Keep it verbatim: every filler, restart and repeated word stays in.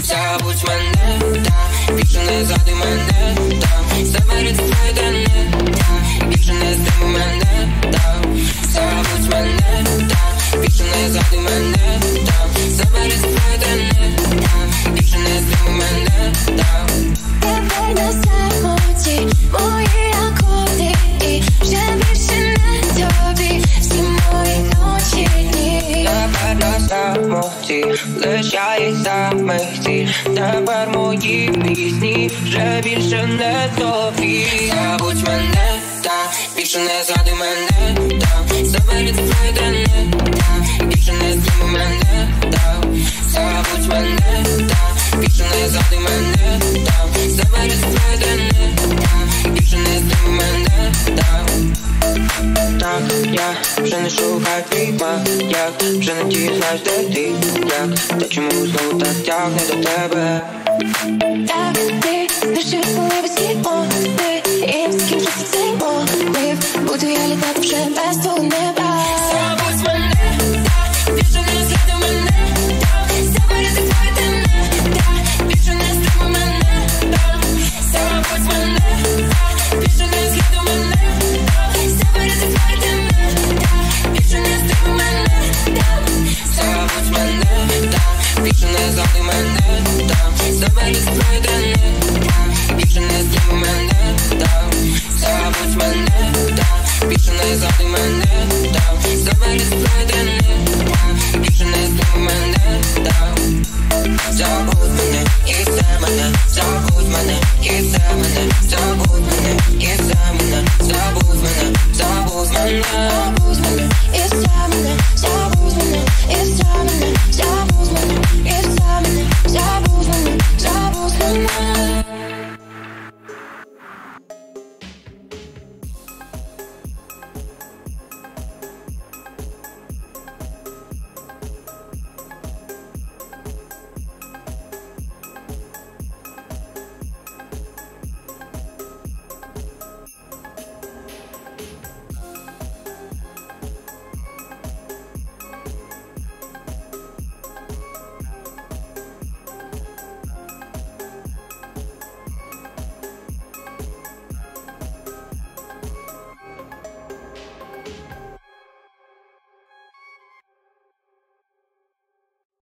Забудь мене, та більше не згадуй мене, та забери твої дні, та більше не здимуй мене, та забудь мене, та більше не згадуй мене, та забери твої дні, та більше не здимуй мене, та тепер на самоті мої акорди, і вже більше не тобі всі мої ночі дні. Тепер на самоті лишається миті, тепер мої пісні вже більше не тобі. Забудь мене, та більше не згадуй мене, та забери твої дні, та більше не здимуй мене, та забудь мене, та більше не згадуй мене, та забери твої дні, та більше не здимуй мене, та так, я вже не шукаю твій маяк, вже не дізнаюсь, де ти, як, та чому знову так тягне до тебе. Так, ти спішиш, коли всі мови, і скінчиться цей молив, буду я літати вже без твого неба. Забудь мене, так, більше не згадуй мене, так, забери твої дні, так, більше не здимуй мене, так, забудь мене, так, більше не згадуй мене, так, забери твої дні, так, більше не здимуй мене, так, забудь мене, так, більше не згадуй мене, так, забери твої дні, так, більше не здимуй мене, так, забудь мене, так, більше не згадуй мене, так, забери твої дні, так, більше не здимуй мене, так, забудь мене, і все мене, забудь мене, і все мене, забудь мене, і все мене, забудь мене, забудь мене, Забудь мене, і все мене, забудь мене, і все мене, забудь мене, і все мене, забудь мене.